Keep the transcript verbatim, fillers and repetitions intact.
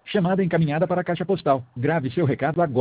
Chamada encaminhada para a caixa postal. Grave seu recado agora.